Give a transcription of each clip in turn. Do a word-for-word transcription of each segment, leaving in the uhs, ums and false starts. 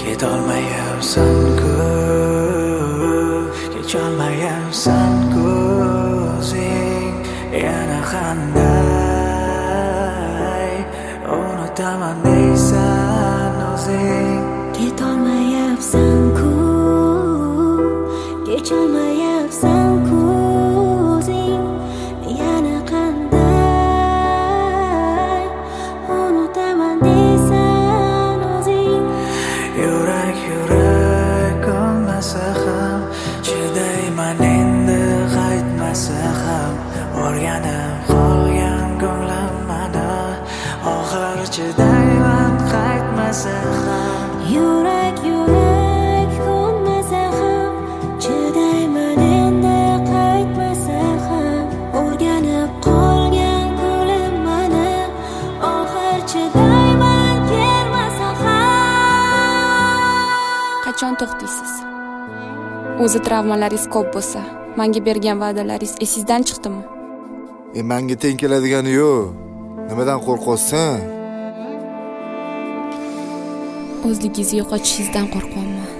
Ketolmayapsan-ku, kecholmayapsan-ku o'zing yana qanday unutaman deysan o'zing. Ketolmayapsan-ku, kecholmayapsan-ku o'zing yana qanday unutaman deysan o'zing. Yurak yurak ko'nmasa ham, chidayman endi qaytmasa ham. O'rganib qolgan ko'nglim mana, oxir chidayman qaytmasa ham. Yurak yurak ko'nmasa ham, chidayman endi qaytmasa ham. O'rganib qolgan ko'nglim mana, oxir chidayman kelmasa ham. Qachon to'xtaysiz? O'zi travmalaringiz ko'p bo'lsa, menga bergan va'dalaringiz esingizdan chiqdimi? E menga teng keladigani yo'q. Nimadan qo'rqosan? O'zligingizni yo'qotishingizdan qo'rqaman.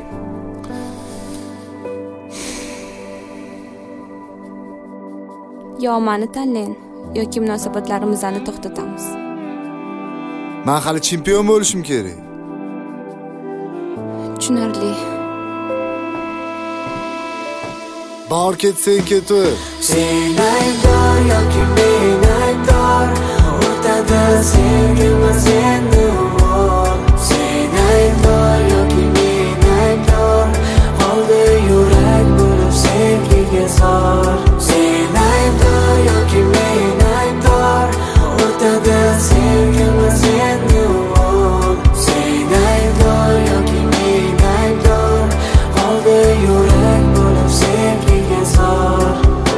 Yo meni tanlang yoki munosabatlarimizni to'xtatamiz. Men hali chempion bo'lishim kerak. Tushunarli. Bor ketsang ketaver. Sen aybdor yoki men aybdor, o'rtada sevgimiz endi bor. Sen aybdor yoki men aybdor, qoldi yurak bo'lib sevgiga zor. Sen aybdor yoki men aybdor, o'rtada sevgimiz endi bor. Sen aybdor yoki men aybdor, qoldi yurak bo'lib sevgiga zor.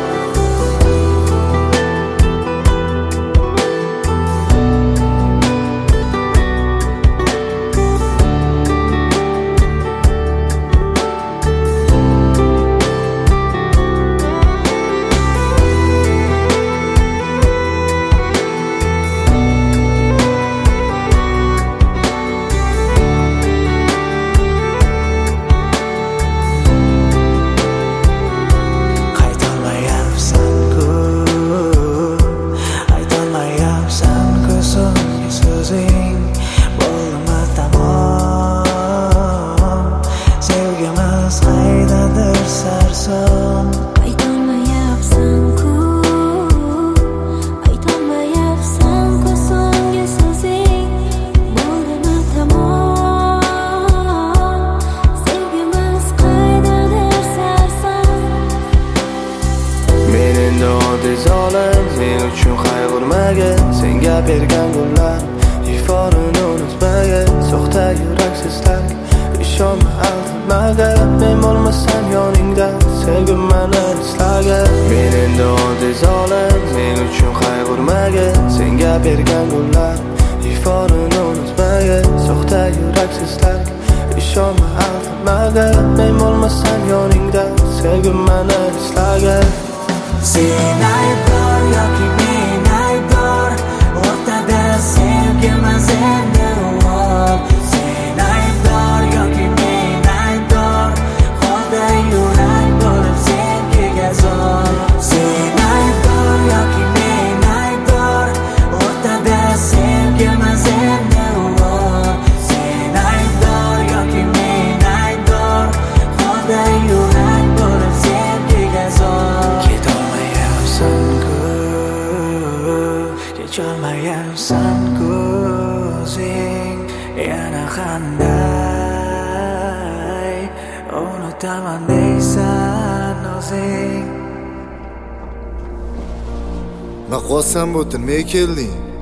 Men uchun qayg'urmagin, senga bergan gullar iforini unutmagin. Soxta yuraksizlar ishonma aldamaga, men bo'lmasam yoningda sevgim meni eslagin. Men endi oddiy zolim, men uchun qayg'urmagin, senga bergan gullar iforini unutmagin. Soxta yuraksizlar ishonma aldamaga, men bo'lmasam yoningda sevgim meni eslagin. Sen aybdor yoki men aybdor, o'rtada sevgimiz endi bor. Sen aybdor yoki men aybdor, qoldi yurak bo'lib sevgiga zor. Sen aybdor yoki men aybdor, o'rtada sevgimiz endi bor. Sen aybdor yoki men aybdor, qoldi yurak bo'lib sevgiga zor. Kecholmayapsan-ku o'zing yana qanday unutaman deysan o'zing. Men qolsam bo'tin, men kelding.